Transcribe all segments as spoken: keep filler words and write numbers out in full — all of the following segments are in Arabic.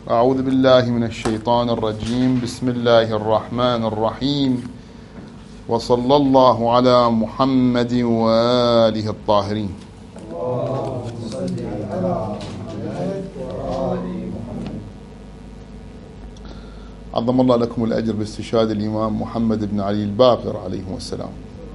أعوذ بالله من الشيطان الرجيم. بسم الله الرحمن الرحيم، وصلى الله على محمد وآله الطاهرين. عظم الله لكم الأجر باستشهاد الإمام محمد بن علي الباقر عليه السلام.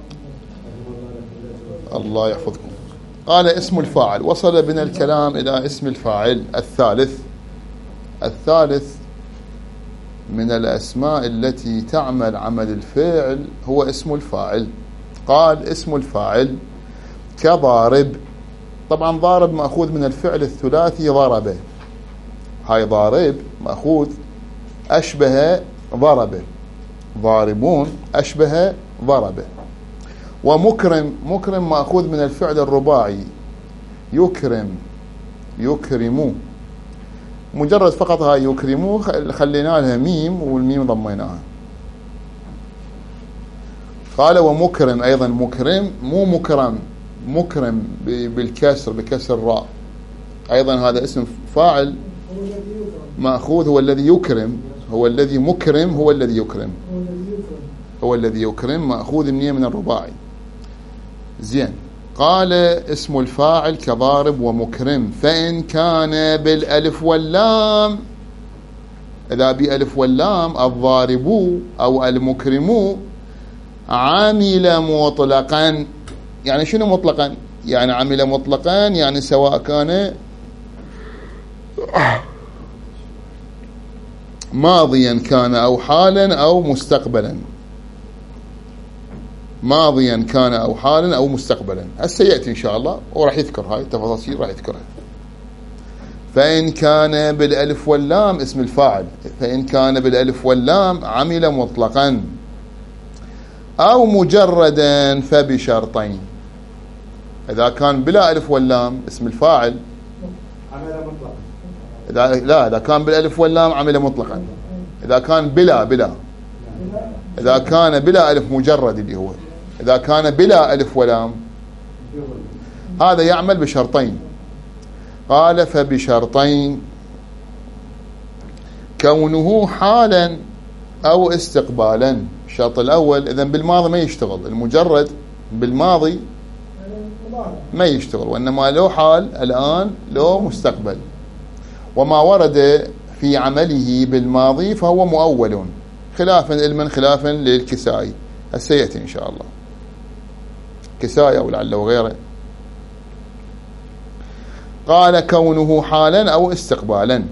الله يحفظكم. قال اسم الفاعل. وصل بنا الكلام إلى اسم الفاعل الثالث. الثالث من الأسماء التي تعمل عمل الفعل هو اسم الفاعل. قال اسم الفاعل كضارب. طبعا ضارب مأخوذ من الفعل الثلاثي ضربه. هاي ضارب مأخوذ أشبه ضربه، ضاربون أشبه ضربه. ومكرم، مكرم مأخوذ من الفعل الرباعي يكرم، يكرموا. مجرد فقط هاي يكرموا خلينا لها ميم والميم ضميناها. قال ومكرم أيضا، مكرم مو مكرم، مكرم بالكسر، بكسر الراء. أيضا هذا اسم فاعل مأخوذ هو الذي يكرم، هو الذي مكرم، هو الذي يكرم، هو الذي يكرم مأخوذ من الرباعي. زين. قال اسم الفاعل كضارب ومكرم، فإن كان بالألف واللام، إذا بألف واللام الضارب أو المكرم عامل مطلقا. يعني شنو مطلقا؟ يعني عامل مطلقا يعني سواء كان ماضيا كان أو حالا أو مستقبلا، ماضيا كان أو حالا أو مستقبلا. هسه يأتي إن شاء الله وراح يذكر هاي التفاصيل، راح يذكرها. فإن كان بالألف واللام اسم الفاعل، فإن كان بالألف واللام عمل مطلقا أو مجردا فبشرطين. إذا كان بلا ألف واللام اسم الفاعل عمل مطلقا. إذا لا إذا كان بالألف واللام عمل مطلقا. إذا كان بلا بلا إذا كان بلا ألف مجرد اللي هو إذا كان بلا ألف ولام هذا يعمل بشرطين. قال فبشرطين كونه حالا أو استقبالا. الشرط الأول إذن بالماضي ما يشتغل، المجرد بالماضي ما يشتغل، وإنما له حال الآن له مستقبل. وما ورد في عمله بالماضي فهو مؤول، خلافا علما خلافا للكسائي. السيأتي إن شاء الله كسائي أو لعله غيره. قال كونه حالا أو استقبالا.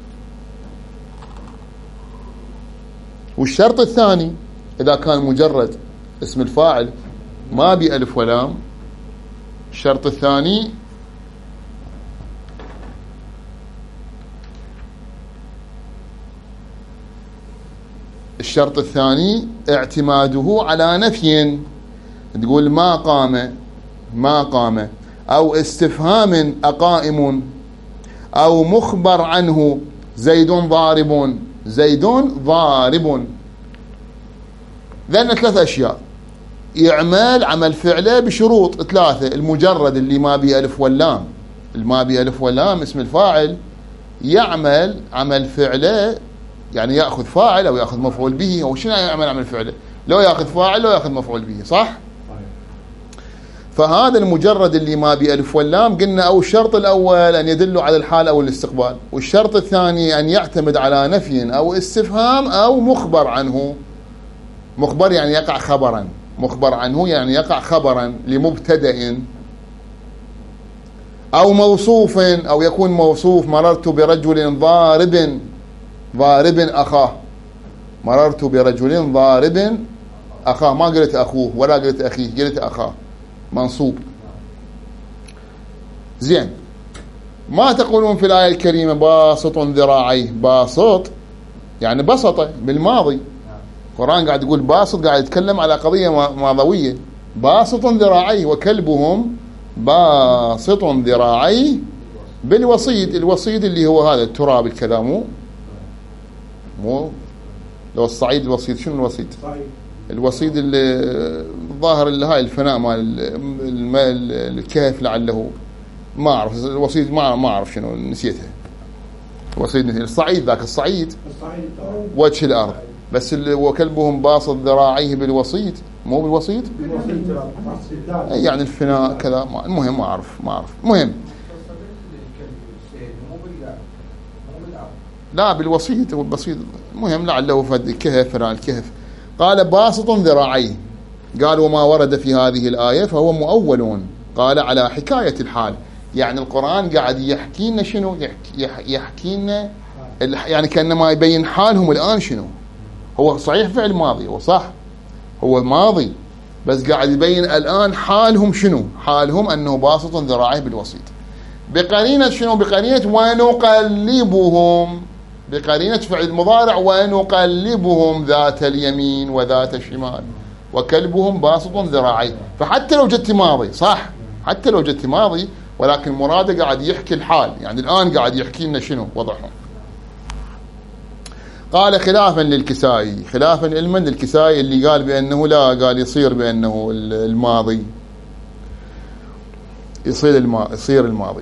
والشرط الثاني إذا كان مجرد اسم الفاعل ما بألف ولام، الشرط الثاني الشرط الثاني اعتماده على نفي. تقول ما قام، ما قام، أو استفهام أقائم، أو مخبر عنه زيد ضارب، زيد ضارب. ذن ثلاث أشياء يعمل عمل فعله بشروط ثلاثة. المجرد اللي ما بي ألف واللام، الما بي ألف واللام اسم الفاعل يعمل عمل فعله، يعني يأخذ فاعل أو يأخذ مفعول به. أو شنو يعمل عمل فعله؟ لو يأخذ فاعل لو يأخذ مفعول به، صح؟ فهذا المجرد اللي ما بألف واللام قلنا أو الشرط الأول أن يدل على الحال أو الاستقبال، والشرط الثاني أن يعتمد على نفي أو استفهام أو مخبر عنه. مخبر يعني يقع خبرا، مخبر عنه يعني يقع خبرا لمبتدأ، أو موصوف أو يكون موصوف. مررت برجل ضارب، ضارب أخاه، مررت برجل ضارب أخاه، ما قلت أخوه ولا قلت أخيه، قلت أخاه، منصوب. زين. ما تقولون في الآية الكريمة باسط ذراعيه؟ باسط يعني بسطة بالماضي. القرآن قاعد يقول باسط، قاعد يتكلم على قضية ماضوية. باسط ذراعيه وكلبهم باسط ذراعيه بالوصيد. الوصيد اللي هو هذا التراب الكذا، مو مو لو الصعيد الوصيد. شنو الوصيد؟ صحيح. الوصيد اللي الظاهر اللي هاي الفناء مال الكهف لعله، ما أعرف الوصيد، ما ما أعرف شنو، نسيتها. الوصيد مثل الصعيد، ذاك الصعيد الصعيد وجه الأرض، بس وكلبهم باسط ذراعيه بالوسيط، مو بالوسيط يعني الفناء كذا. المهم ما أعرف ما أعرف المهم لا بالوسيط هو البسيط. المهم لعله فد كهف فرع الكهف. قال باسط ذراعيه، قال وما ورد في هذه الآية فهو مؤول، قال على حكاية الحال، يعني القرآن قاعد يحكي لنا شنو؟ يحكي, يحكي لنا يعني كأنما يبين حالهم الآن شنو. هو صحيح فعل ماضي، هو صح هو ماضي، بس قاعد يبين الآن حالهم شنو. حالهم أنه باسط ذراعيه بالوسيط، بقرينة شنو؟ بقرينة ونقلبهم، بقرينة فعل مضارع ونقلبهم ذات اليمين وذات الشمال، وكلبهم باسط ذراعيه. فحتى لو جدت ماضي صح، حتى لو جدت ماضي، ولكن مراده قاعد يحكي الحال، يعني الآن قاعد يحكي لنا شنو وضعهم. قال خلافا للكسائي، خلافا علما للكسائي اللي قال بأنه لا، قال يصير بأنه الماضي، يصير الماضي يصير الماضي.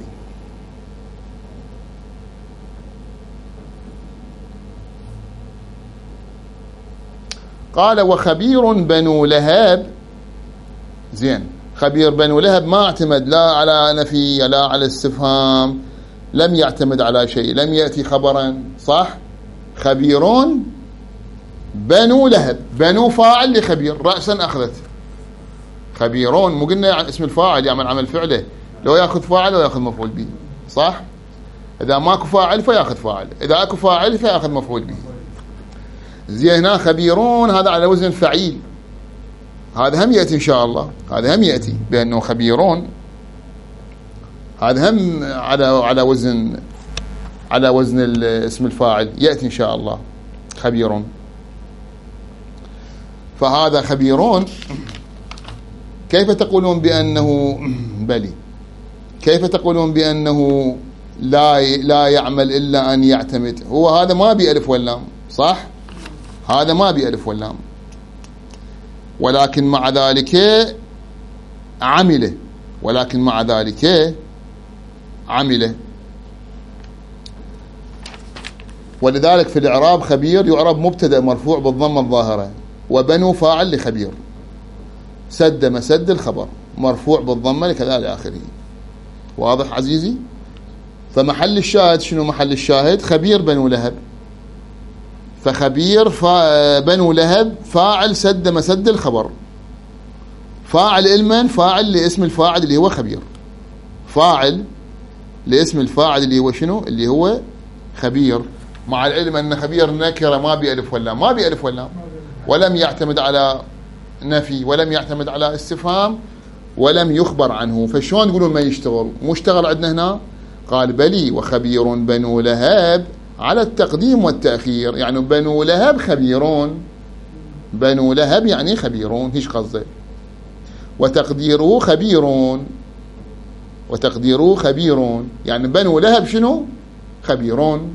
قال وخبير بنو لهب، زين خبير بنو لهب ما اعتمد لا على نفي لا على استفهام، لم يعتمد على شيء، لم يأتي خبرا صح. خبيرون بنو لهب، بنو فاعل لخبير، رأسا أخذت. خبيرون مو قلنا يعني اسم الفاعل يعمل عمل فعله، لو يأخذ فاعل ولا يأخذ مفعول به صح. إذا ماكو فاعل فيأخذ فاعل، إذا أكو فاعل فيأخذ مفعول به. زين هنا خبيرون هذا على وزن فعيل، هذا هم يأتي إن شاء الله، هذا هم يأتي بأنه خبيرون، هذا هم على على وزن على وزن اسم الفاعل يأتي إن شاء الله خبيرون. فهذا خبيرون. كيف تقولون بأنه بلي، كيف تقولون بأنه لا لا يعمل إلا أن يعتمد؟ هو هذا ما بألف واللام صح، هذا ما بألف واللام، ولكن مع ذلك عمله، ولكن مع ذلك عمله. ولذلك في الإعراب خبير يعرب مبتدأ مرفوع بالضمة الظاهرة، وبنو فاعل لخبير، سد مسد الخبر مرفوع بالضمة لكذا لآخره. واضح عزيزي؟ فمحل الشاهد شنو؟ محل الشاهد خبير بنو لهب، فخبير بنو لهب فاعل سد مسد الخبر، فاعل علما فاعل لاسم الفاعل اللي هو خبير، فاعل لاسم الفاعل اللي هو شنو؟ اللي هو خبير، مع العلم أن خبير نكرة ما بألف واللام، ما بألف واللام، ولم يعتمد على نفي، ولم يعتمد على استفهام، ولم يخبر عنه. فشون تقولون ما يشتغل؟ مو اشتغل عندنا هنا؟ قال بلي وخبير بنو لهب على التقديم والتأخير، يعني بنو لهب خبيرون، بنو لهب يعني خبيرون، هيش قصده. وتقديره خبيرون، وتقديره خبيرون يعني بنو لهب شنو؟ خبيرون.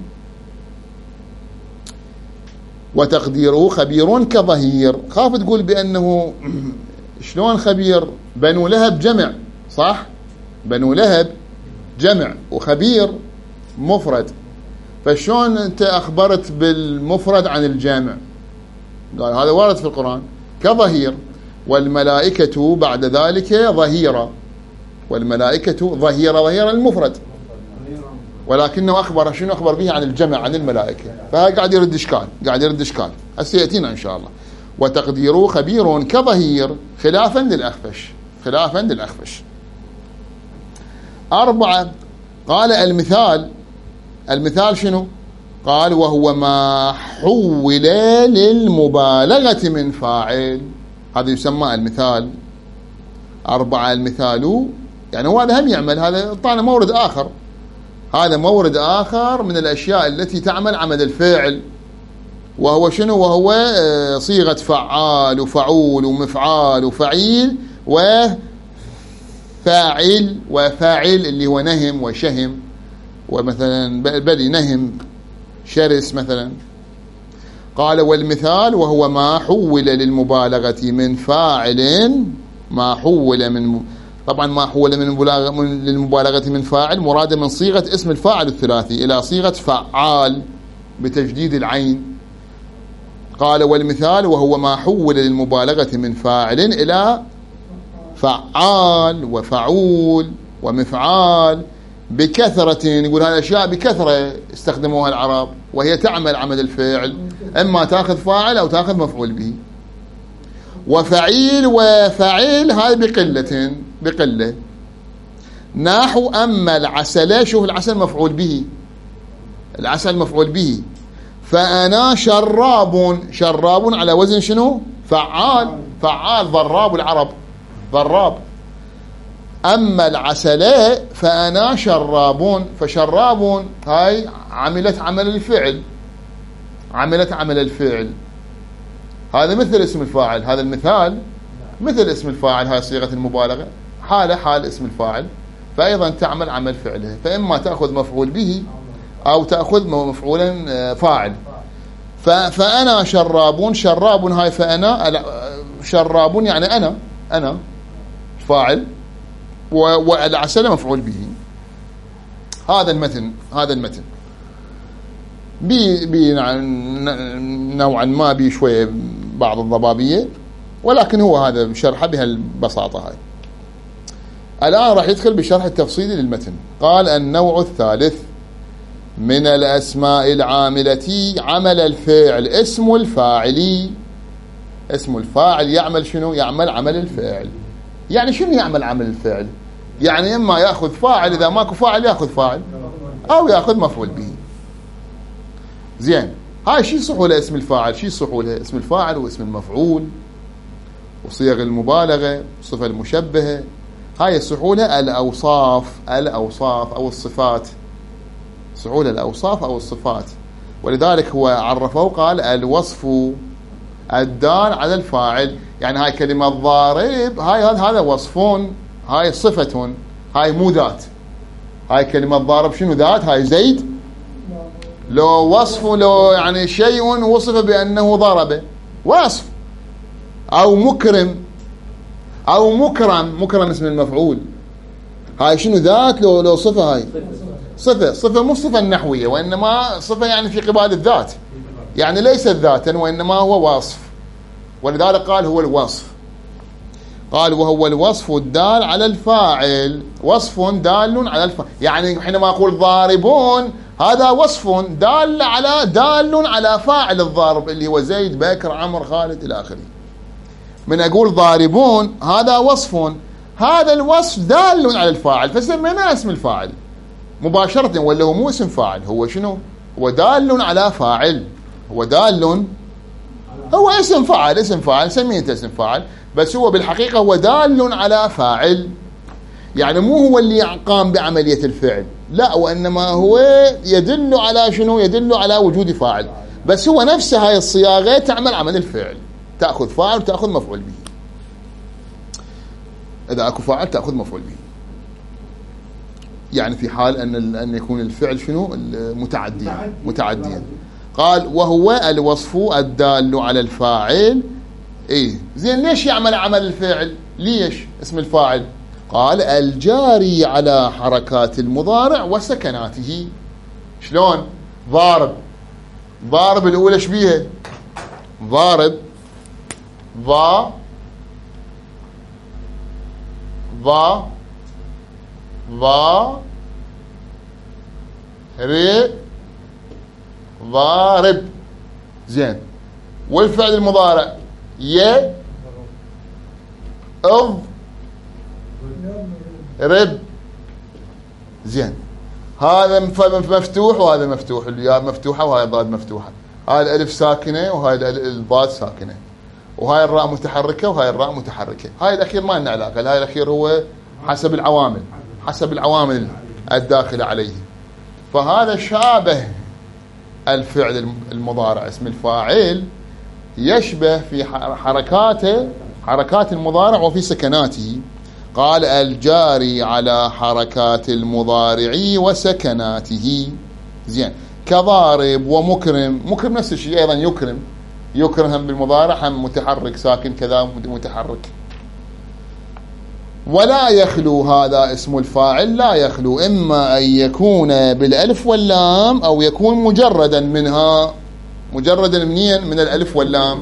وتقديره خبيرون كظهير. خاف تقول بأنه شلون خبير؟ بنو لهب جمع صح، بنو لهب جمع وخبير مفرد، فشون انت اخبرت بالمفرد عن الجامع؟ قال هذا ورد في القرآن كظهير. والملائكة بعد ذلك ظهيرة، والملائكة ظهيرة، ظهيرة المفرد، ولكنه أخبر شنو؟ أخبر به عن الجمع عن الملائكة، فهذا قاعد يرد إشكال، قاعد يرد إشكال هسه يأتينا إن شاء الله. وتقديره خبير كظهير خلافا للأخفش، خلافا للأخفش. أربعة قال المثال، المثال شنو؟ قال وهو ما حول للمبالغة من فاعل، هذا يسمى المثال. أربعة المثال يعني هو هذا هم يعمل، هذا طبعا مورد آخر، هذا مورد آخر من الأشياء التي تعمل عمل الفعل، وهو شنو؟ وهو صيغة فعال وفعول ومفعال وفعيل وفاعل، وفاعل اللي هو نهم وشهم، ومثلا بلي نهم شرس مثلا. قال والمثال وهو ما حول للمبالغة من فاعل، ما حول من طبعا ما حول من المبالغة من للمبالغة من فاعل مراد من صيغة اسم الفاعل الثلاثي إلى صيغة فعال بتجديد العين. قال والمثال وهو ما حول للمبالغة من فاعل إلى فعال وفعول ومفعال بكثرة. يقول هذه الأشياء بكثرة استخدموها العرب وهي تعمل عمل الفعل، إما تأخذ فاعل أو تأخذ مفعول به. وفعيل وفعيل هذه بقلة بقلة. نحو أما العسل، شوف العسل مفعول به، العسل مفعول به. فأنا شراب، شراب على وزن شنو؟ فعال، فعال ضراب العرب ضراب. أما العسل فأنا شراب، فشراب هاي عملت عمل الفعل، عملت عمل الفعل. هذا مثل اسم الفاعل، هذا المثال مثل اسم الفاعل، هاي صيغة المبالغة حالة حال اسم الفاعل، فأيضا تعمل عمل فعله. فإما تأخذ مفعول به أو تأخذ مفعولا فاعل. فأنا شراب، شراب هاي فأنا شراب يعني أنا أنا فاعل، والعسل مفعول به. هذا المتن هذا المتن بي بي نوعا ما بي شوية بعض الضبابية، ولكن هو هذا شرحه بهالبساطة هاي. الآن راح يدخل بشرح التفصيلي للمتن. قال النوع الثالث من الأسماء العاملة عمل الفاعل اسم الفاعل. اسم الفاعل يعمل شنو؟ يعمل عمل الفاعل. يعني شنو يعمل عمل الفعل؟ يعني إما يأخذ فاعل، إذا ماكو فاعل يأخذ فاعل أو يأخذ مفعول به. زين، هاي شي صحولة اسم الفاعل؟ شي صحولة اسم الفاعل واسم المفعول وصيغ المبالغة صفة المشبهة. هاي الصحولة الأوصاف، الأوصاف أو الصفات، صحولة الأوصاف أو الصفات. ولذلك هو عرفه قال الوصف الدال على الفاعل. يعني هاي كلمة ضارب، هاي هذا وصفون، هاي صفة، هاي مو ذات. هاي كلمة ضارب شنو ذات؟ هاي زيد لو وصف، لو يعني شيء وصف بأنه ضرب وصف. أو مكرم، أو مكرم، مكرم اسم المفعول، هاي شنو ذات لو لو صفة. هاي صفة، صفة مو صفة النحوية، وإنما صفة يعني في قبال الذات، يعني ليست ذاتا وإنما هو وصف. ولذلك قال هو الوصف. قال وهو الوصف الدال على الفاعل، وصف دال على الفاعل. يعني حينما أقول ضاربون هذا وصف دال على دال على فاعل الضارب اللي هو زيد بكر عمر خالد إلى آخره. من أقول ضاربون هذا وصف، هذا الوصف دال على الفاعل، فسميناه اسم الفاعل مباشرة. ولا هو مو اسم فاعل، هو شنو؟ هو دال على فاعل، هو دال، هو اسم فاعل، اسم فاعل سميته اسم فاعل، بس هو بالحقيقة هو دال على فاعل. يعني مو هو اللي قام بعملية الفعل، لا، وإنما هو يدل على شنو؟ يدل على وجود فاعل، بس هو نفسه هاي الصياغة تعمل عمل الفعل، تأخذ فاعل وتأخذ مفعول به. إذا أكو فاعل تأخذ مفعول به، يعني في حال أن أن يكون الفعل شنو؟ متعديا متعديا. قال وهو الوصف الدال على الفاعل. إيه زين، ليش يعمل عمل الفعل؟ ليش اسم الفاعل؟ قال الجاري على حركات المضارع وسكناته. شلون؟ ضارب، ضارب الأولى شبيها؟ ضارب ضا ضا ضا ري ضارب. زين، والفعل المضارع ي اض رب. زين، هذا مفتوح وهذا مفتوح، الياء مفتوحة وهاي الضاد مفتوحة، هاي الألف ساكنة وهاي الضاد ساكنة، وهاي الراء متحركة وهاي الراء متحركة. هاي الأخير ما لنا علاقة، هاي الأخير هو حسب العوامل، حسب العوامل الداخلة عليه. فهذا شابه الفعل المضارع اسم الفاعل، يشبه في حركاته حركات المضارع وفي سكناته. قال الجاري على حركات المضارع وسكناته. زين، كضارب ومكرم، مكرم نفس الشيء أيضا، يكرم، يكرم هم بالمضارع، هم متحرك ساكن كذا متحرك. ولا يخلو هذا اسم الفاعل، لا يخلو إما أن يكون بالألف واللام أو يكون مجردا منها. مجردا منين؟ من الألف واللام.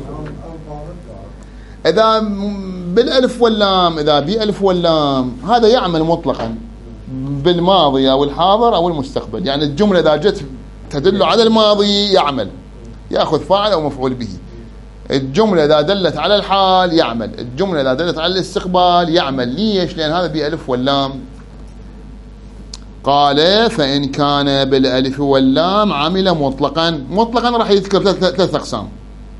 إذا بالألف واللام، إذا بألف واللام هذا يعمل مطلقا بالماضي أو الحاضر أو المستقبل. يعني الجملة إذا جت تدل على الماضي يعمل، يأخذ فاعل أو مفعول به. الجملة إذا دلت على الحال يعمل، الجملة إذا دلت على الاستقبال يعمل. ليش؟ لأن هذا بألف واللام. قال فإن كان بالألف واللام عمل مطلقا. مطلقا راح يذكر ثلاث أقسام: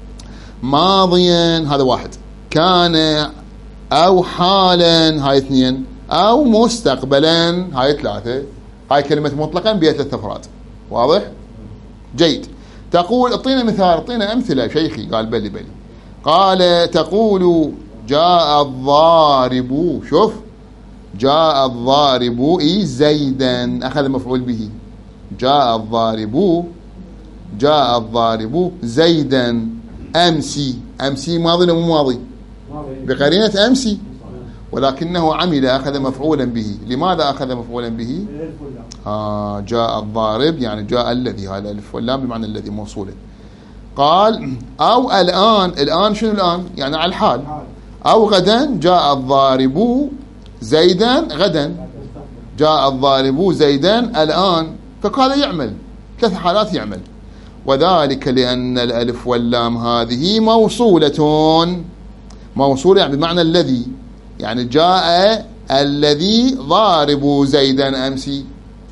ماضيا هذا واحد، كان أو حالا هاي اثنين، أو مستقبلا هاي ثلاثة. هاي كلمة مطلقا بها ثلاث أفراد. واضح؟ جيد. تقول اعطينا مثال، اعطينا أمثلة شيخي. قال بلي بلي. قال تقول جاء الضارب. شوف، جاء الضارب إي زيدا، أخذ مفعول به. جاء الضارب، جاء الضارب زيدا أمسي. أمسي ماضي ولا مو ماضي؟ بقرينة أمسي، ولكنه عمل، أخذ مفعولا به. لماذا أخذ مفعولا به؟ آه جاء الضارب يعني جاء الذي، هذا الألف واللام بمعنى الذي موصولا. قال أو الآن. الآن شنو الآن؟ يعني على الحال. أو غدا جاء الضارب زيدا غدا، جاء الضارب زيدا الآن. فهذا يعمل ثلاث حالات يعمل. وذلك لأن الألف واللام هذه موصولة. موصولة يعني بمعنى الذي، يعني جاء الذي ضارب زيدا أمسي،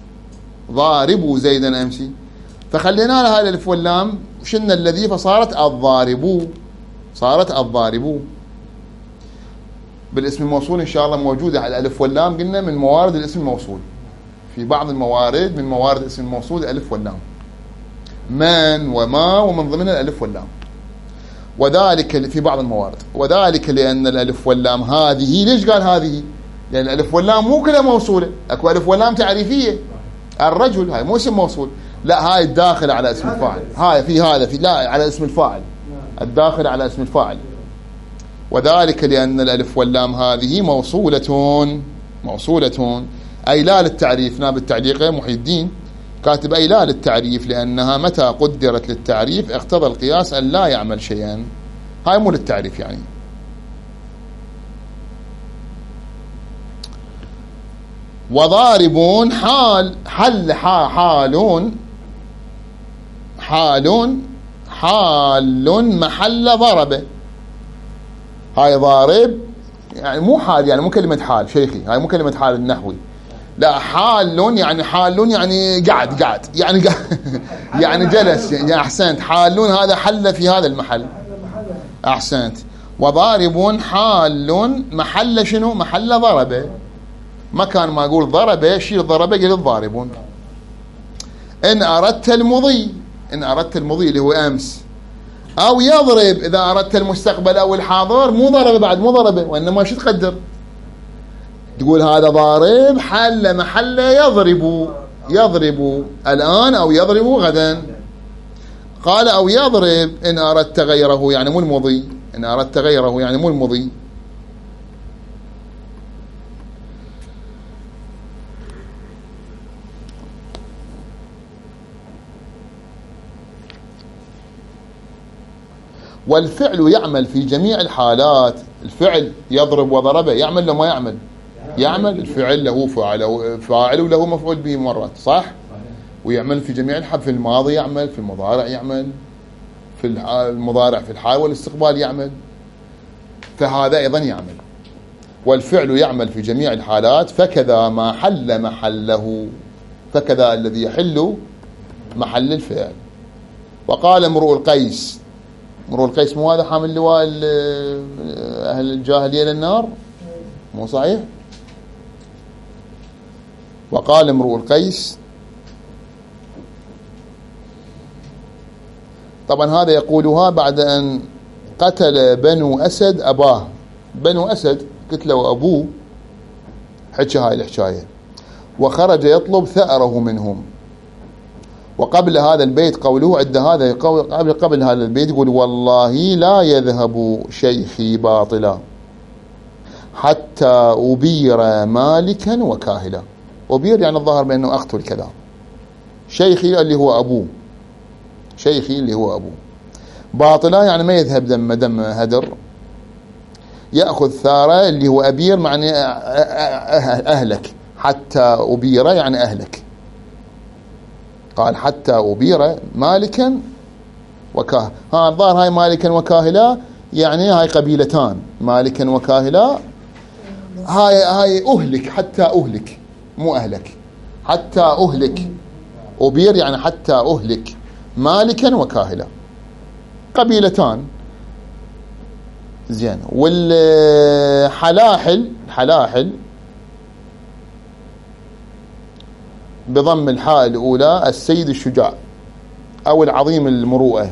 ضارب زيدا أمسي. فخلينا لها الألف واللام شن الذي، فصارت الضارب، صارت الضارب. بالاسم الموصول إن شاء الله موجودة على الألف واللام. قلنا من موارد الاسم الموصول، في بعض الموارد من موارد الاسم الموصول الألف واللام، من وما، ومن ضمن الألف واللام. وذلك في بعض الموارد. وذلك لأن الألف واللام هذه. ليش قال هذه؟ لأن الألف واللام مو كلها موصولة، أكو ألف واللام تعريفية. الرجل هاي مو اسم موصول، لا هاي الداخل على اسم الفاعل. هاي في هذا في لا على اسم الفاعل، الداخل على اسم الفاعل. وذلك لأن الألف واللام هذه موصولة. موصولة أي لا للتعريف. ناب التعليق محي الدين كاتب أي لا للتعريف، لأنها متى قدرت للتعريف اقتضى القياس أن لا يعمل شيئا. هاي مو للتعريف يعني. وضاربون حال، حل حالون، حال حال محل ضربه. هاي ضارب يعني مو حال، يعني مو كلمة حال شيخي، هاي مو كلمة حال النحوي، لا حال يعني حال يعني قعد قعد يعني قعد يعني جلس يعني. أحسنت. حالون هذا حل في هذا المحل. أحسنت. وضاربون حال محل شنو؟ محل ضربه. مكان ما أقول ضربه شيل ضربه قل الضاربون. إن أردت المضي، إن أردت المضي اللي هو أمس، أو يضرب إذا أردت المستقبل أو الحاضر. مو ضربه بعد، مو ضربه، وإنما شو تقدر؟ تقول هذا ضارب حل محل يضرب، يضرب الآن أو يضرب غدا. قال أو يضرب إن أردت غيره يعني مو المضي، إن أردت غيره يعني مو المضي. والفعل يعمل في جميع الحالات. الفعل يضرب وضربه يعمل لو ما يعمل؟ يعمل. الفعل له فاعل، فاعل وله مفعول به مرات، صح؟ ويعمل في جميع الحال. في الماضي يعمل، في المضارع يعمل، في المضارع في الحال والاستقبال يعمل. فهذا أيضا يعمل. والفعل يعمل في جميع الحالات. فكذا ما حل محله، فكذا الذي يحل محل الفعل. وقال امرؤ القيس، امرؤ القيس مو هذا حامل لواء أهل الجاهلية للنار؟ مو صحيح؟ وقال امرؤ القيس، طبعا هذا يقولها بعد أن قتل بنو أسد أباه. بنو أسد قتلوا أبوه، حكى هاي الحكاية، وخرج يطلب ثأره منهم. وقبل هذا البيت قوله عند هذا قبل قبل هذا البيت يقول والله لا يذهب شيخي باطلا. حتى أبير مالكا وكاهلا. أبير يعني الظاهر بأنه أقتل كذا. شيخي اللي هو أبوه، شيخي اللي هو أبوه. باطلا يعني ما يذهب دم دم هدر. يأخذ ثاره اللي هو أبير معني أهلك، حتى أبير يعني أهلك. قال حتى أبير مالكا وكاهلا. ها الظاهر هاي مالكا وكاهلا يعني هاي قبيلتان، مالكا وكاهلا. هاي هاي أهلك، حتى أهلك مو أهلك، حتى أهلك. أبير يعني حتى أهلك مالكا وكاهلا، قبيلتان. زين. والحلاحل، حلاحل بضم الحاء الأولى السيد الشجاع أو العظيم المروءة.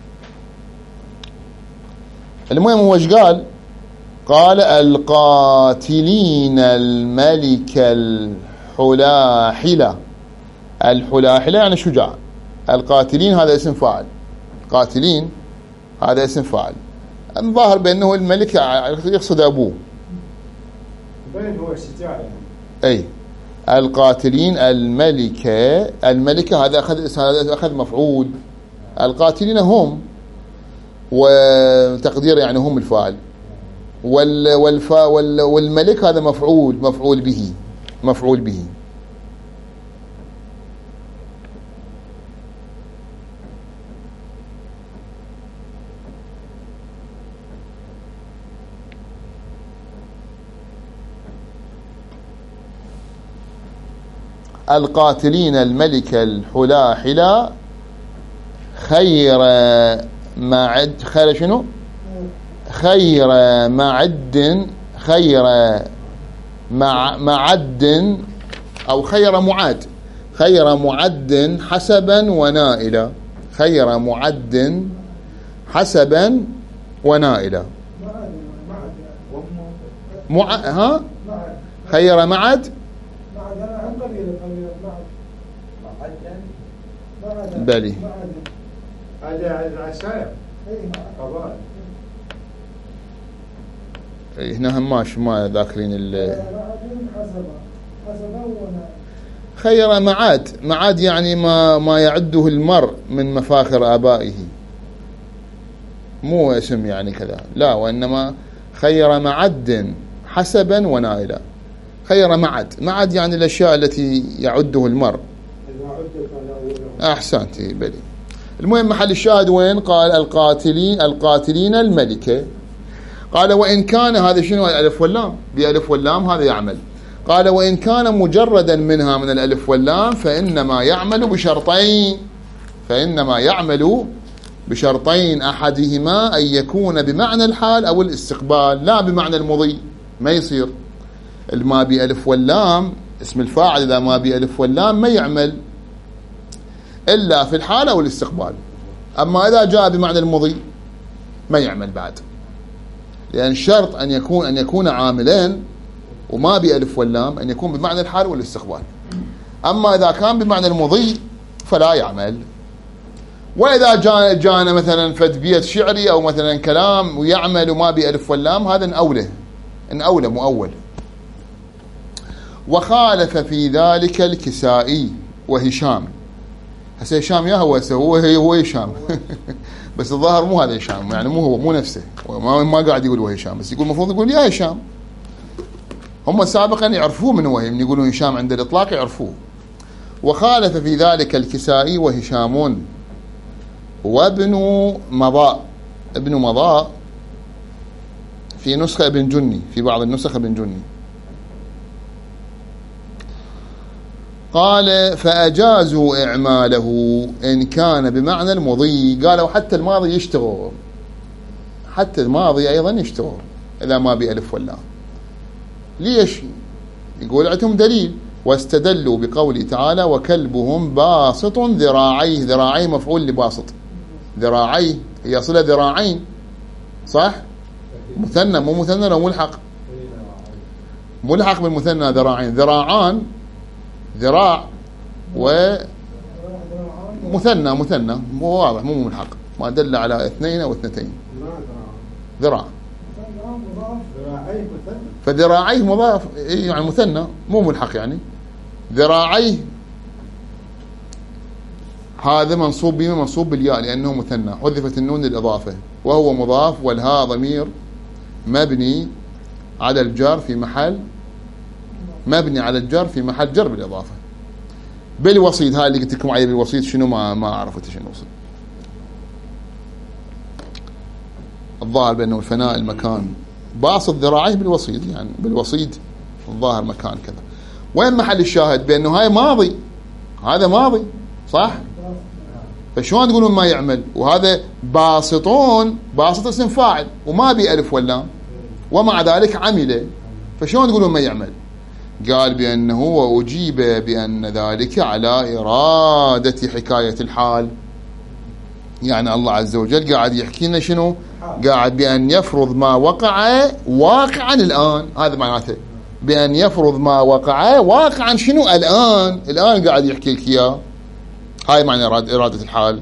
المهم هو ايش قال؟ قال القاتلين الملك الحلاحلة. الحلاحلة يعني شجاع. القاتلين هذا اسم فاعل، قاتلين هذا اسم فاعل. الظاهر بأنه الملك يقصد أبوه. بين هو الشجاع يعني. أي القاتلين الملكة. الملكة هذا أخذ هذا أخذ مفعول. القاتلين هم، وتقدير يعني هم الفاعل. وال والفا وال والملك هذا مفعول، مفعول به، مفعول به. القاتلين الملك الحلاحلة خير معد. خير شنو؟ خير معد، خير مع معد أو خير معاد، خير معد حسبا ونائلا. خير معد حسبا ونائلا. مع ها خير معد بلي هذا العشائر قبائل. هنا هماش ما ذاكرين ال خير معاد. معاد يعني ما ما يعده المرء من مفاخر آبائه، مو اسم يعني كذا، لا، وإنما خير معد حسبا ونائلا. خير معد، معد يعني الأشياء التي يعده المرء. أحسنتي بلي. المهم محل الشاهد وين؟ قال القاتلين القاتلين الملكة. قال وإن كان، هذا شنو؟ الألف واللام، بألف واللام هذا يعمل. قال وإن كان مجردا منها من الألف واللام فإنما يعمل بشرطين، فإنما يعمل بشرطين أحدهما أن يكون بمعنى الحال أو الاستقبال، لا بمعنى المضي. ما يصير الما بألف واللام اسم الفاعل إذا ما بألف واللام ما يعمل إلا في الحال أو الاستقبال. أما إذا جاء بمعنى المضي ما يعمل بعد، لأن شرط أن يكون أن يكون عاملين وما بألف واللام أن يكون بمعنى الحال والاستقبال. أما إذا كان بمعنى المضي فلا يعمل. وإذا جاء جانا مثلا فد بيت شعري أو مثلا كلام ويعمل وما بألف واللام هذا أولى، إن أولى مؤول. وخالف في ذلك الكسائي وهشام. هسه هشام يا هو هو هو هشام بس الظاهر مو هذا هشام، يعني مو هو، مو نفسه، ما ما قاعد يقول هو هشام، بس يقول المفروض يقول يا هشام. هم سابقا يعرفوه من هو، من يقولون هشام عند الإطلاق يعرفوه. وخالف في ذلك الكسائي وهشام وابن مضاء. ابن مضاء في نسخة ابن جني، في بعض النسخ ابن جني. قال فأجازوا إعماله إن كان بمعنى المضي. قالوا حتى الماضي يشتغل، حتى الماضي أيضا يشتغل إذا ما بألف واللام. ليش؟ يقول عندهم دليل. واستدلوا بقوله تعالى وكلبهم باسط ذراعيه. ذراعيه مفعول لباسط، ذراعيه هي صلة ذراعين، صح؟ مثنى مو مثنى لو ملحق، ملحق بالمثنى ذراعين. ذراعان ذراع ومثنى مثنى مو واضح، مو ملحق، ما دل على اثنين او اثنتين. ذراع فذراعيه مضاف يعني مثنى مو ملحق يعني ذراعيه هذا منصوب بما منصوب بالياء لأنه مثنى حذفت النون للإضافة وهو مضاف والهاء ضمير مبني على الجر في محل مبني على الجر في محل جر بالإضافة. بالوسيط هاي اللي قلت لكم عليه بالوسيط شنو ما ما عرفت شنو وصل الظاهر بأنه الفناء المكان باسط ذراعيه بالوسيط يعني بالوسيط الظاهر مكان كذا. وين محل الشاهد بأنه هاي ماضي هذا ماضي صح فشلون تقولون ما يعمل وهذا باسطون باسط اسم فاعل وما بي ألف ولا ومع ذلك عمل فشلون تقولون ما يعمل. قال بأنه وأجيب بأن ذلك على إرادة حكاية الحال يعني الله عز وجل قاعد يحكي لنا شنو قاعد بأن يفرض ما وقع واقعا الآن هذا معناته بأن يفرض ما وقع واقعا شنو الآن الآن قاعد يحكي لك إياه. هاي معنى إرادة الحال.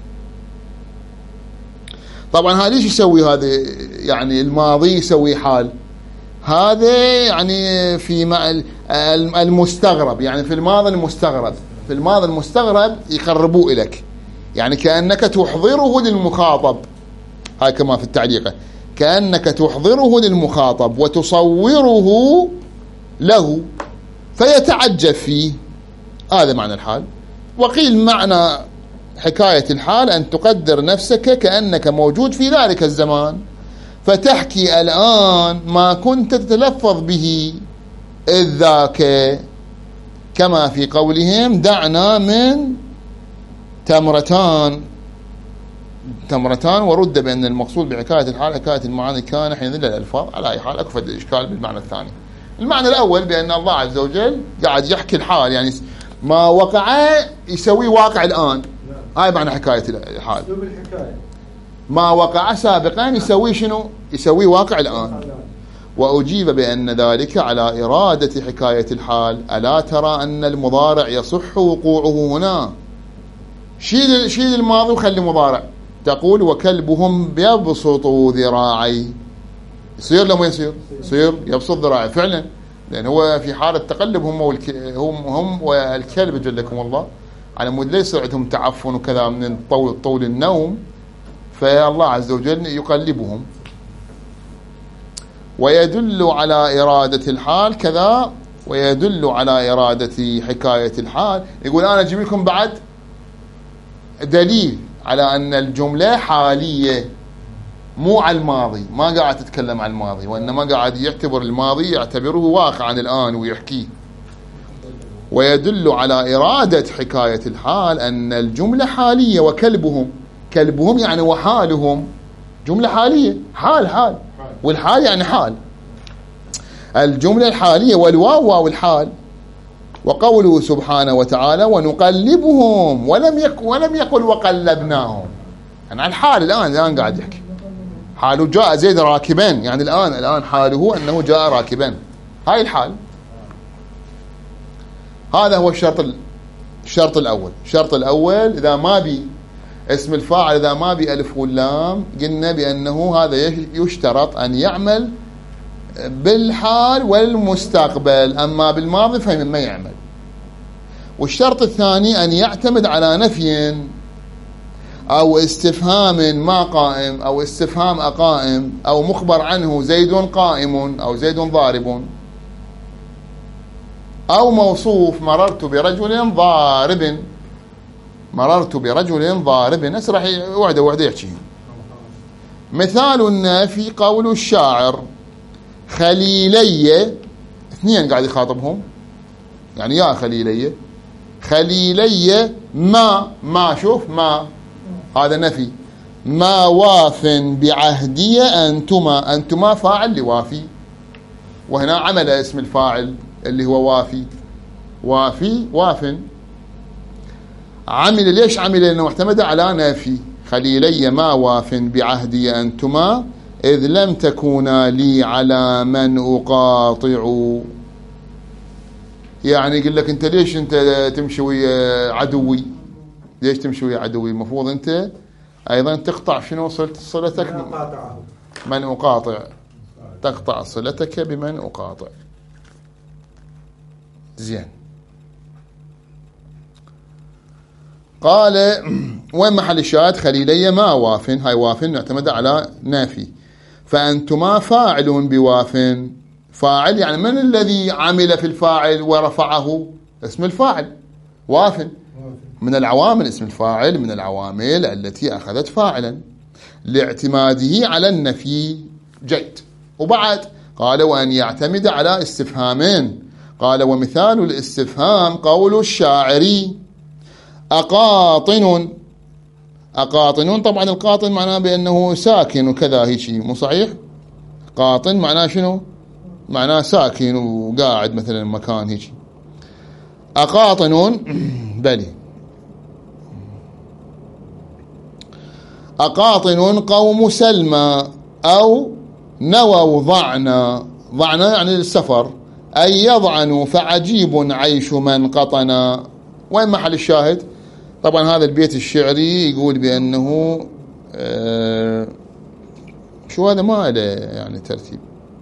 طبعا هذا ليش يسوي هذا يعني الماضي يسوي حال هذا يعني في المستغرب يعني في الماضي المستغرب في الماضي المستغرب يقربوه إليك يعني كأنك تحضره للمخاطب. هاي كما في التعليقة كأنك تحضره للمخاطب وتصوره له فيتعجب فيه هذا معنى الحال. وقيل معنى حكاية الحال أن تقدر نفسك كأنك موجود في ذلك الزمان فتحكي الآن ما كنت تتلفظ به إذ ذاك كما في قولهم دعنا من تمرتان تمرتان ورد بأن المقصود بحكاية الحال حكاية المعاني كان حين ذل الألفاظ. على أي حال أكفد الإشكال بالمعنى الثاني. المعنى الأول بأن الله عز وجل قاعد يحكي الحال يعني ما وقع يسوي واقع الآن هاي معنى حكاية الحال ما وقع سابقا يسوي شنو يسوي واقع الآن. وأجيب بأن ذلك على إرادة حكاية الحال ألا ترى أن المضارع يصح وقوعه هنا شيل شيل الماضي وخلي مضارع تقول وكلبهم بيبسط ذراعي يصير لو ما يصير يصير يبسط ذراعي فعلا لأن هو في حالة تقلب هم والك... هم هم والكلب جلكم الله على مود ليس عندهم تعفن وكذا من طول طول النوم فالله عز وجل يقلبهم. ويدل على إرادة الحال كذا ويدل على إرادة حكاية الحال. يقول أنا أجيب لكم بعد دليل على أن الجملة حالية مو على الماضي ما قاعد تتكلم عن الماضي وإنما قاعد يعتبر الماضي يعتبره واقعا الآن ويحكيه. ويدل على إرادة حكاية الحال أن الجملة حالية وكلبهم كلبهم يعني وحالهم جملة حالية حال حال والحال يعني حال الجملة الحالية والواو واو الحال. وقوله سبحانه وتعالى ونقلبهم ولم يك ولم يقل وقلبناهم يعني الحال الآن الآن قاعد يحكي حاله جاء زيد راكبا يعني الآن الآن حاله أنه جاء راكبا هاي الحال. هذا هو الشرط الشرط الأول. الشرط الأول إذا ما بي اسم الفاعل إذا ما بي ألف واللام قلنا بأنه هذا يشترط أن يعمل بالحال والمستقبل أما بالماضي فما يعمل. والشرط الثاني أن يعتمد على نفي أو استفهام ما قائم أو استفهام أقائم أو مخبر عنه زيد قائم أو زيد ضارب أو موصوف مررت برجل ضارب مررت برجل ضارب أسرح وعده وعده يحكي. مثال النافي قول الشاعر خليلي اثنين قاعد يخاطبهم يعني يا خليلي خليلي ما ما شوف ما هذا نفي ما واف بعهدي أنتما أنتما فاعل لوافي وهنا عمل اسم الفاعل اللي هو وافي وافي واف عمل ليش عمل لأنه اعتمد على نافي خليلي ما واف بعهدي أنتما إذ لم تكونا لي على من أقاطع يعني يقول لك أنت ليش أنت تمشي ويا عدوي ليش تمشي ويا عدوي المفروض أنت أيضا تقطع شنو صلت صلتك من أقاطع تقطع صلتك بمن أقاطع. زين. قال وين محل الشاهد؟ خليلي ما واف، هاي واف نعتمد على نافي. فأنتما فاعل بواف، فاعل يعني من الذي عمل في الفاعل ورفعه؟ اسم الفاعل واف، من العوامل، اسم الفاعل من العوامل التي أخذت فاعلا لاعتماده على النفي. جيد. وبعد قال وأن يعتمد على استفهامين. قال ومثال الاستفهام قول الشاعري أقاطن. أقاطنون، طبعا القاطن معناه بأنه ساكن وكذا، هيك مو صحيح؟ قاطن معناه شنو؟ معناه ساكن وقاعد مثلا مكان هيك. أقاطنون بلي. أقاطن قوم سلمى أو نووا ضعنا. ضعنا يعني السفر، أي يضعنوا فعجيب عيش من قطنا. وين محل الشاهد؟ طبعا هذا البيت الشعري يقول بأنه آه شو هذا، ما له يعني ترتيب.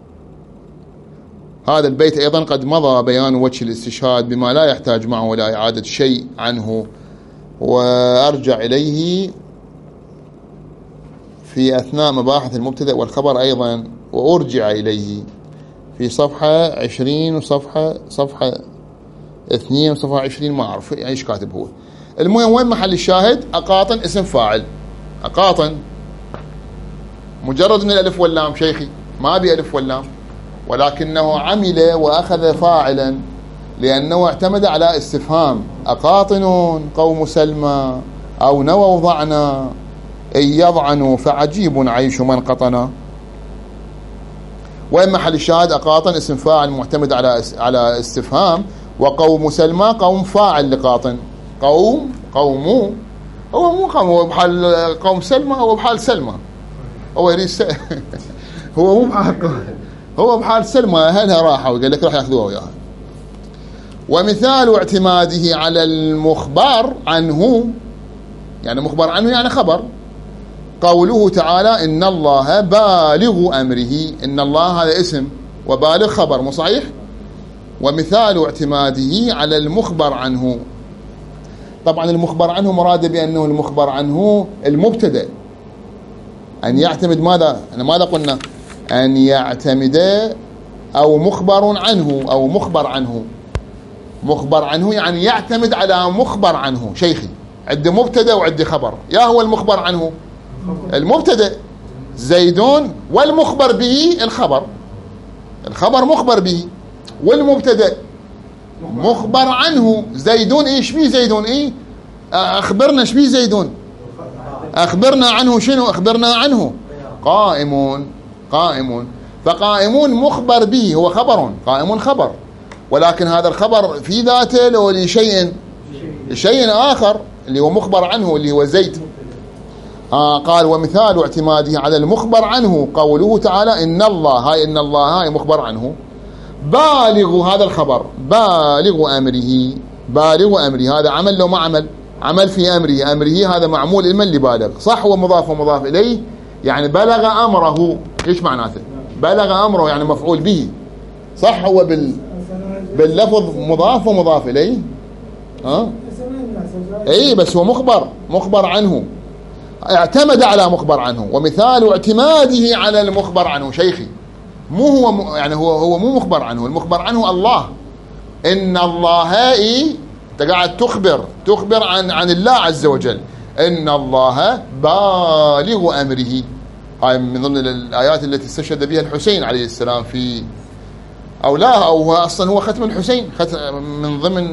هذا البيت أيضا قد مضى بيان وجه الاستشهاد بما لا يحتاج معه ولا إعادة شيء عنه، وأرجع إليه في أثناء مباحث المبتدأ والخبر أيضا، وأرجع إليه في صفحة عشرين وصفحة صفحة اثنين وصفحة عشرين، ما أعرف إيش كاتب هو. المهم وين محل الشاهد؟ أقاطن اسم فاعل. أقاطن مجرد من الألف واللام شيخي، ما أبي ألف واللام، ولكنه عمل وأخذ فاعلا لأنه اعتمد على استفهام. أقاطنون قوم سلمى أو نووا ضعنا أن يضعنوا فعجيب عيش من قطنا. وين محل الشاهد؟ أقاطن اسم فاعل معتمد على على استفهام، وقوم سلمى قوم فاعل لقاطن. قوم قومو هو مو قوم، هو بحال قوم سلمى، هو بحال سلمى، هو يريد س... هو مو بحال هو بحال سلمى، أهلها راحوا وقال لك راح ياخذوها وياها. ومثال اعتماده على المخبر عنه، يعني مخبر عنه يعني خبر، قوله تعالى إن الله بالغ أمره. إن الله هذا اسم وبالغ خبر، مو صحيح؟ ومثال اعتماده على المخبر عنه، طبعا المخبر عنه مراد بأنه المخبر عنه المبتدأ. أن يعتمد ماذا؟ أنا ماذا قلنا؟ أن يعتمد أو مخبر عنه أو مخبر عنه. مخبر عنه يعني يعتمد على مخبر عنه. شيخي عندي مبتدأ وعندي خبر، يا هو المخبر عنه المبتدأ زيدون، والمخبر به الخبر. الخبر مخبر به، والمبتدأ مخبر عنه. زيدون ايش بيه؟ زيدون ايه؟ اخبرنا ايش بيه زيدون؟ اخبرنا عنه شنو؟ اخبرنا عنه قائمون. قائمون، فقائمون مخبر به، هو خبر. قائمون خبر، ولكن هذا الخبر في ذاته لو لشيء لشيء آخر اللي هو مخبر عنه اللي هو زيد. آه قال ومثال اعتماده على المخبر عنه قوله تعالى إن الله، هاي إن الله هاي مخبر عنه. بالغ هذا الخبر، بالغ أمره. بالغ أمره هذا عمل لو ما عمل؟ عمل في أمره. أمره هذا معمول لمن اللي بالغ، صح؟ ومضاف ومضاف إليه، يعني بلغ أمره. إيش معناته؟ بلغ أمره يعني مفعول به، صح؟ هو بال باللفظ مضاف ومضاف إليه. ها؟ أي بس هو مخبر، مخبر عنه، اعتمد على مخبر عنه. ومثال اعتماده على المخبر عنه شيخي، مو هو م... يعني هو هو مو مخبر عنه، المخبر عنه الله. إن الله إيه؟ أنت قاعد تخبر تخبر عن عن الله عز وجل. إن الله بالغ أمره. هاي من ضمن الآيات التي استشهد بها الحسين عليه السلام في أو لا أو هو أصلا هو ختم الحسين، ختم من ضمن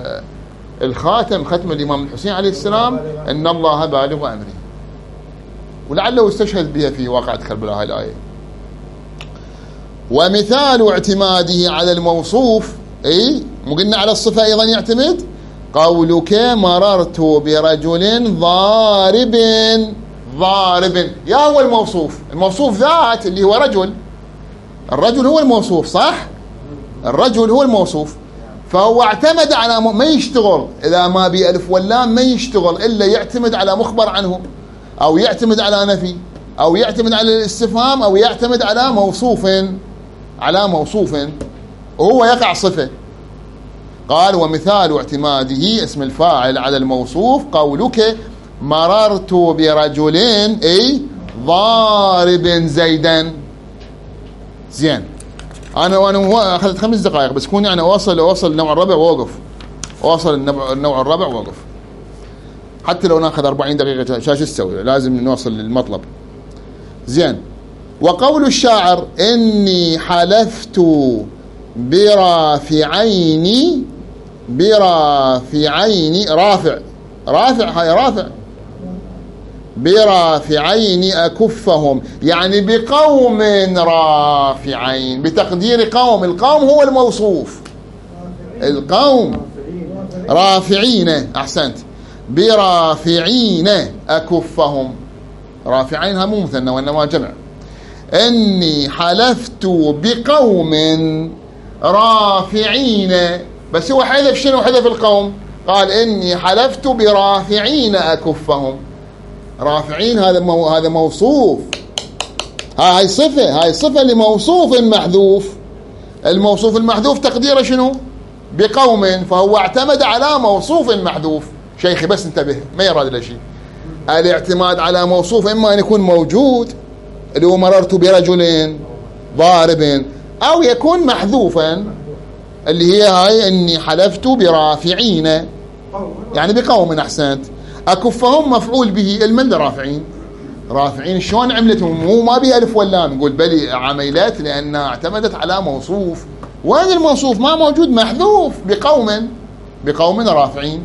الخاتم، ختم الإمام الحسين عليه السلام إن الله بالغ أمره، ولعله استشهد بها في واقعة كربلاء هاي الآية. ومثال اعتماده على الموصوف، أي مو قلنا على الصفة أيضا يعتمد؟ قولك مررت برجل ضارب. ضارب يا هو الموصوف، الموصوف ذات اللي هو رجل، الرجل هو الموصوف، صح؟ الرجل هو الموصوف، فهو اعتمد على م... ما يشتغل إذا ما بألف واللام، ما يشتغل إلا يعتمد على مخبر عنه، أو يعتمد على نفي، أو يعتمد على الاستفهام أو يعتمد على موصوف على موصوف وهو يقع صفة. قال ومثال اعتماده اسم الفاعل على الموصوف قولك مررت برجلين أي ضارب زيدا. زين أنا وأنا أخذت خمس دقائق بس كوني أنا أوصل أوصل النوع الرابع ووقف، أوصل النوع النوع الرابع ووقف. حتى لو ناخذ أربعين دقيقة شاش تسوي لازم نوصل للمطلب. زين وقول الشاعر إني حلفت برافعين برافعين رافع رافع هاي رافع برافعين أكفهم يعني بقوم رافعين بتقدير قوم. القوم هو الموصوف القوم رافعين أحسنت برافعين أكفهم. رافعين هم مو مثنى وإنما جمع. إني حلفت بقوم رافعين بس هو حذف شنو حذف القوم قال إني حلفت برافعين أكفهم. رافعين هذا مو هذا موصوف هاي صفة هاي صفة لموصوف محذوف. الموصوف المحذوف تقديره شنو بقوم فهو اعتمد على موصوف محذوف. شيخي بس انتبه ما يراد له شيء. الاعتماد على موصوف إما أن يكون موجود اللي هو مررت برجل ضارب أو يكون محذوفا اللي هي هاي إني حلفت برافعين يعني بقوم. أحسنت. أكفهم مفعول به المن رافعين. رافعين شلون عملتهم مو ما بها ألف واللام نقول بلي عميلات لأنها اعتمدت على موصوف وهذا الموصوف ما موجود محذوف بقوم بقوم رافعين.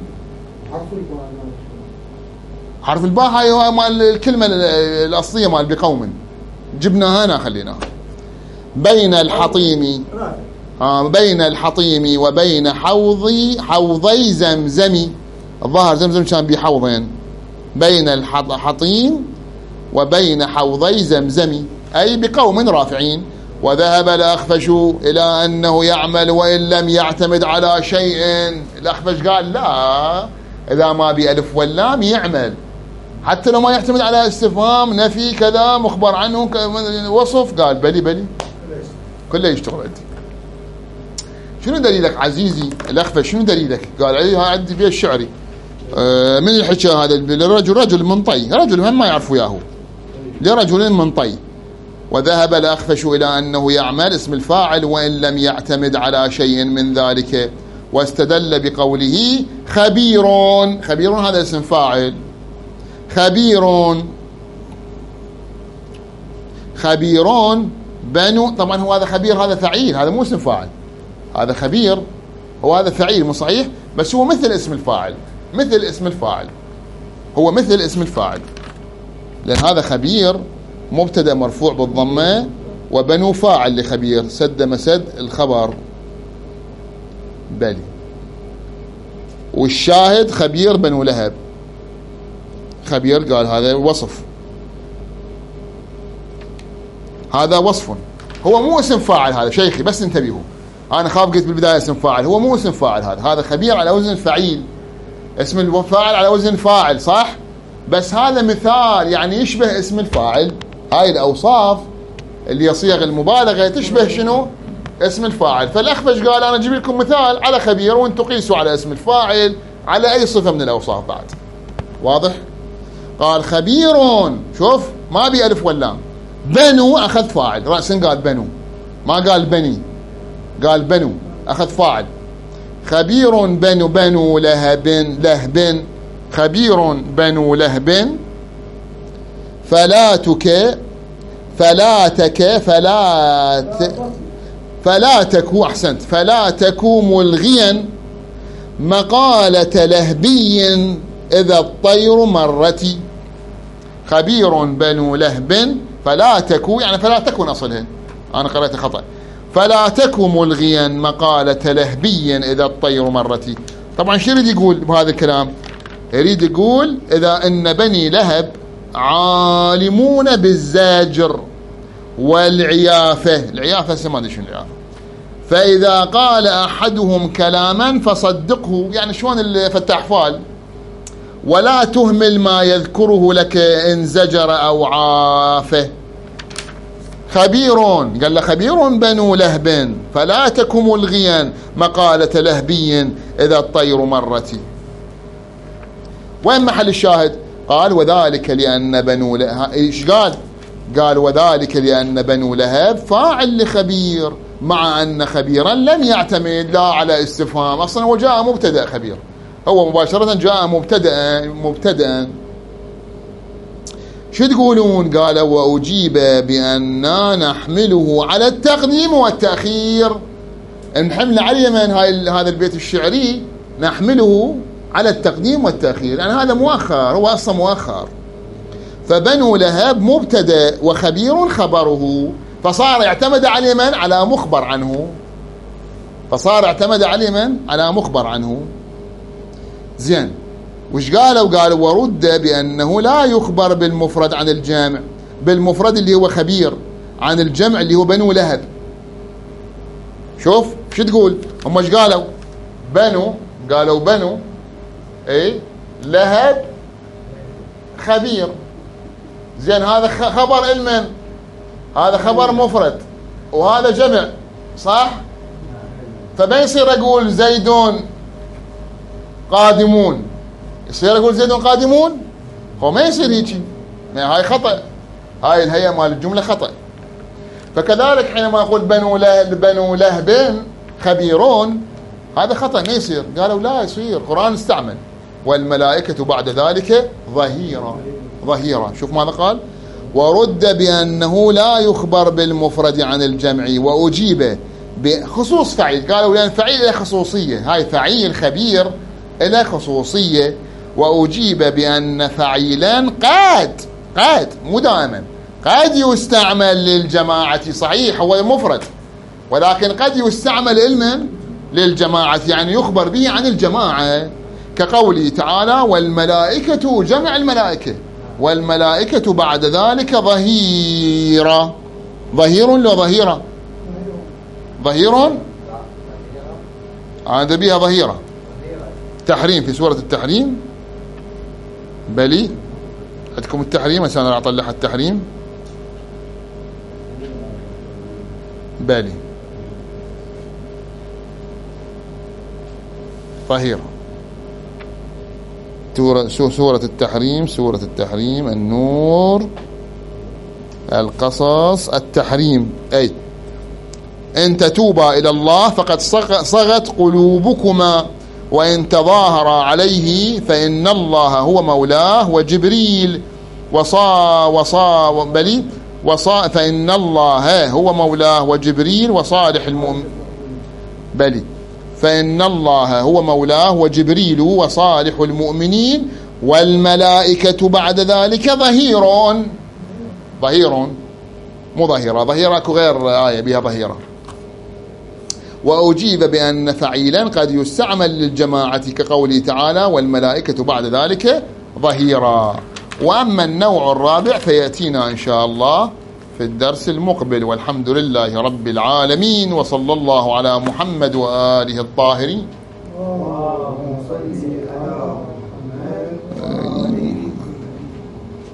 حرف الباء هاي مال الكلمة الأصلية مال بقوم جبناها هنا خليناها. بين الحطيم آه بين الحطيم وبين حوضي حوضي زمزم. الظاهر زمزم كان بحوضين. بين الحطيم وبين حوضي زمزم أي بقوم رافعين. وذهب الأخفش إلى أنه يعمل وإن لم يعتمد على شيء. الأخفش قال لا إذا ما بألف واللام يعمل حتى لو ما يعتمد على استفهام نفي كذا مخبر عنه وصف. قال بلي بلي كله يشتغل عندي. شنو دليلك عزيزي الأخفش شنو دليلك؟ قال علي عندي فيه الشعري آه من الحكي هذا الرجل رجل من طي رجل هم ما يعرفوا ياهو لرجل من طي. وذهب الأخفش إلى أنه يعمل اسم الفاعل وإن لم يعتمد على شيء من ذلك واستدل بقوله خبيرون. خبيرون هذا اسم فاعل. خبيرون خبيرون بنو طبعا هو هذا خبير هذا فعيل هذا مو اسم فاعل. هذا خبير هو هذا فعيل مو صحيح بس هو مثل اسم الفاعل مثل اسم الفاعل هو مثل اسم الفاعل لأن هذا خبير مبتدأ مرفوع بالضمة وبنو فاعل لخبير سد مسد الخبر بلي. والشاهد خبير بنو لهب. خبير قال هذا وصف هذا وصف هو مو اسم فاعل. هذا شيخي بس انتبهوا أنا خاف قلت بالبداية اسم فاعل هو مو اسم فاعل. هذا هذا خبير على وزن فعيل اسم الفاعل على وزن فاعل صح بس هذا مثال يعني يشبه اسم الفاعل. هاي الأوصاف اللي يصيغ المبالغة تشبه شنو اسم الفاعل. فالأخفش قال أنا أجيب لكم مثال على خبير وانتم قيسوا على اسم الفاعل على أي صفة من الأوصاف بعد. واضح؟ قال خبيرون شوف ما بي ألف واللام. بنو أخذ فاعل رأسا قال بنو ما قال بني قال بنو أخذ فاعل. خبير بنو بنو لهب لهب خبير بنو لهب. فلاتك فلاتك فلات فلاتكو أحسنت فلاتكو ملغيا مقالة لهبي إذا الطير مرتي. خبير بنو لهب فلا تكو يعني فلا تكن أصلها أنا قرأت خطأ. فلا تكو ملغيا مقالة لهبي إذا الطير مرتي. طبعا شو يريد يقول بهذا الكلام؟ يريد يقول إذا أن بني لهب عالمون بالزاجر والعيافة. العيافة ما أدري شنو العيافة. فإذا قال أحدهم كلاما فصدقه يعني شلون الفتاح فال ولا تهمل ما يذكره لك إن زجر أو عافه. خبير، قال له خبير بنو لهب فلا تك ملغيا مقالة لهبي إذا الطير مرت. وين محل الشاهد؟ قال وذلك لأن بنو لهب، إيش قال؟ قال وذلك لأن بنو لهب فاعل لخبير، مع أن خبيرا لم يعتمد لا على استفهام، أصلا هو جاء مبتدأ خبير، هو مباشرة جاء مبتدأ مبتدأ. شو تقولون؟ قال وأجيب بأننا نحمله على التقديم والتأخير، نحمل على من هاي هذا البيت الشعري، نحمله على التقديم والتأخير، يعني هذا مؤخر، هو أصلا مؤخر. فبنو لهب مبتدأ وخبير خبره، فصار اعتمد على من؟ على مخبر عنه، فصار اعتمد على من؟ على مخبر عنه. زين، وش قالوا؟ قالوا ورد بأنه لا يخبر بالمفرد عن الجامع، بالمفرد اللي هو خبير عن الجمع اللي هو بنو لهب. شوف شو تقول؟ هم ايش قالوا؟ بنو، قالوا بنو اي لهب خبير. زين، هذا خبر المن، هذا خبر مفرد وهذا جمع، صح؟ فما يصير اقول زيدون قادمون، يصير اقول زيدون قادمون؟ هو ما يصير هيك، يعني هاي خطأ، هاي الهيئة مال الجملة خطأ. فكذلك حينما اقول بنو لهب بنو لهب خبيرون، هذا خطأ ما يصير. قالوا لا يصير، القرآن استعمل والملائكة بعد ذلك ظهيرا، ظهيرا. شوف ماذا قال؟ ورد بأنه لا يخبر بالمفرد عن الجمع وأجيب بخصوص فعيل، قالوا لأن فعيل له خصوصية، هاي فعيل خبير له خصوصية. وأجيب بأن فعيلا قد قد مو دائما، قد يستعمل للجماعة، صحيح هو مفرد ولكن قد يستعمل علما للجماعة، يعني يخبر به عن الجماعة، كقوله تعالى والملائكة، جمع الملائكة، والملائكة بعد ذلك ظهيرة. ظهير ولا ظهيرة؟ ظهير، هذا بها ظهيرة. تحريم في سورة التحريم، بلي عندكم التحريم، عشان أطلع التحريم. بلي ظهيرة، سورة التحريم، سورة التحريم، النور، القصص، التحريم. أي إن تتوبا إلى الله فقد صغت قلوبكما وإن تظاهر عليه فإن الله هو مولاه وجبريل وصا وصا بلي وصا فإن الله هو مولاه وجبريل وصالح المؤمن بلي فإن الله هو مولاه وجبريل وصالح المؤمنين والملائكة بعد ذلك ظهير. ظهير مو ظهيرة، ظهيرة غير آية بها ظهيرة. وأجيب بأن فعيلا قد يستعمل للجماعة كقوله تعالى والملائكة بعد ذلك ظهيرا. وأما النوع الرابع فيأتينا إن شاء الله في الدرس المقبل، والحمد لله رب العالمين، وصلى الله على محمد وآله الطاهرين.